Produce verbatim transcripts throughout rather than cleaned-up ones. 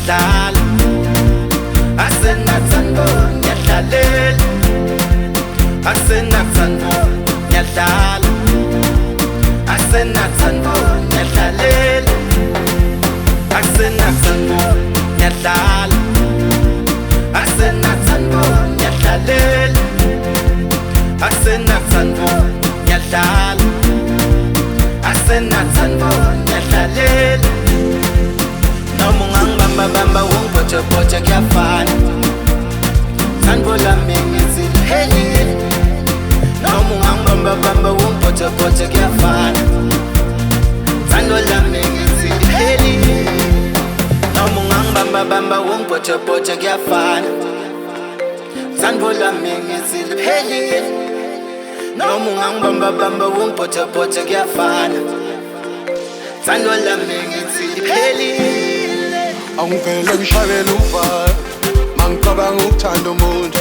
ngiyadlala asenathando ngiyadlalela asenathando ngiyadlala asenathando ngiyadlalela asenathando ngiyadlala asenathando ngiyadlalela asenathando ngiyadlala asenathando ngiyadlalela noma ungangibamba bamba ungipothe pothe kuyafana thando lami ngiziphelile noma ungangibamba bamba ungipothe pothe kuyafana thando lami ngiziphelile noma ungangibamba bamba ungipothe pothe kuyafana thando lami ngiziphelile noma ungangibamba bamba ungipothe pothe kuyafana thando lami ngiziphelile angivele ngishayele uvalo mangicabanga ukuthanda umuntu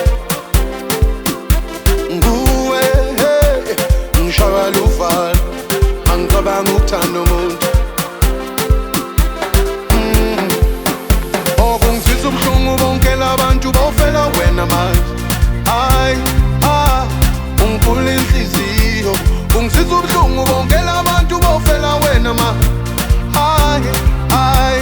nguwe hey ngishayele uvalo mangicabanga ukuthanda umuntu okungizwisa ubuhlungu bonke labantu bofela wena manje hayi ah ungiphuza inhliziyo ungizwisa ubuhlungu bonke labantu bofela wena manje hayi hayi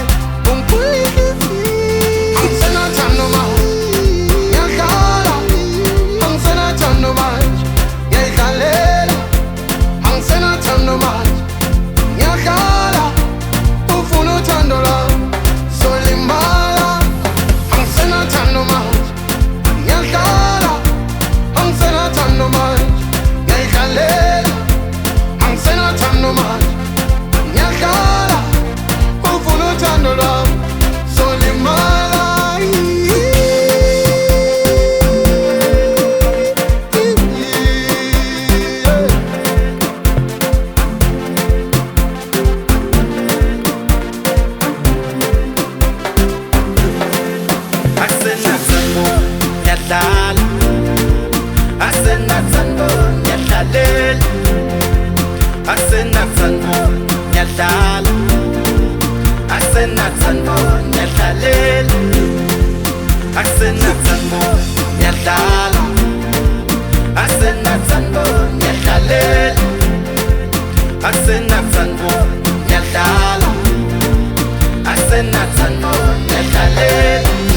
asenathando ngiyadlalela asenathando ngiyadlala asenathando ngiyadlalela asenathando ngiyadlala asenathando ngiyadlalela asenathando ngiyadlala asenathando ngiyadlalela